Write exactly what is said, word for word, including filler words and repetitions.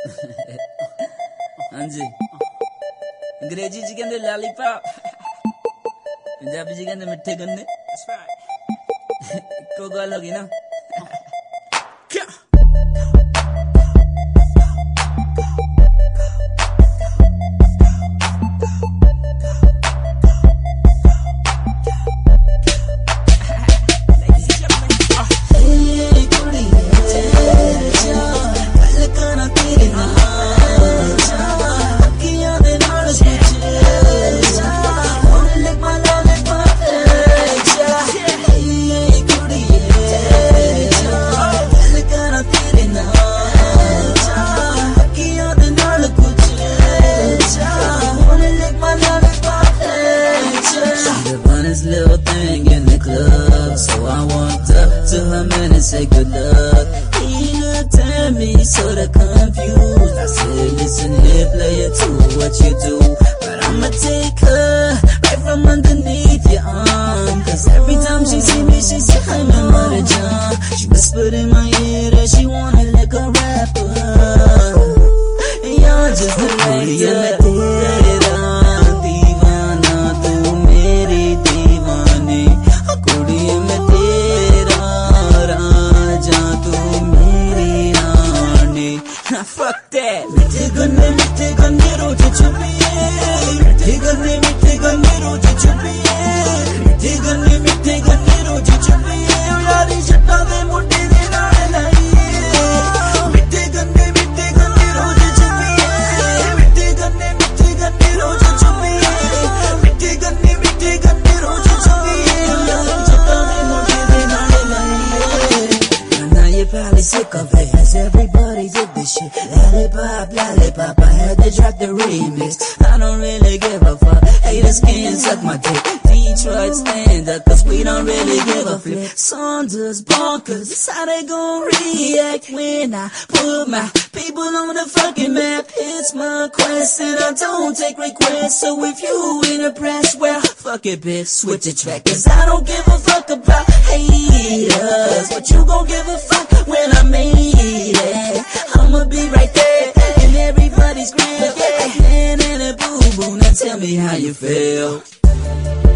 हाँ जी, अंग्रेजी जी कहते लॉलीपॉप, पंजाबी जी कहते मिठे गन्ने। इक्को गल होगी ना। Little thing in the club, so I walked up to her man and said good luck. He looked at me sorta confused. I said listen here player two, what you do? But I'ma take her right from underneath your arm, cause every time she see me she say I'm a mother John. She whispered in my ear that she wanna lick a rapper, and y'all just the lady. Fuck that. मिठे गन्ने मिठे गन्ने रोज छुपिए, मिठे गन्ने मिठे गन्ने रोज छुपिए, मिठे गन्ने मिठे गन्ने रोज छुपिए, यारी शट्टा दे मुंडे दे नाल लाइए, मिठे गन्ने मिठे गन्ने रोज छुपिए, मिठे गन्ने मिठे गन्ने रोज छुपिए, मिठे गन्ने मिठे गन्ने रोज छुपिए, यारी शट्टा दे मुंडे दे नाल लाइए। Now you're probably sick of it, as everybody did this shit. Lollipop, lollipop, I had to drop the remix. I don't really give a fuck, haters can't suck my dick. Detroit stand up, cause we don't really give a flip. Saunders bonkers, that's how they gon' react when I put my people on the fucking map. It's my quest and I don't take requests, so if you ain't impressed, well, fuck it bitch, switch the track. Cause I don't give a fuck about haters, but you gon' give a fuck when I made it. I'ma be right there in everybody's grill, yeah. Man and a boo-boo, now tell me how you feel.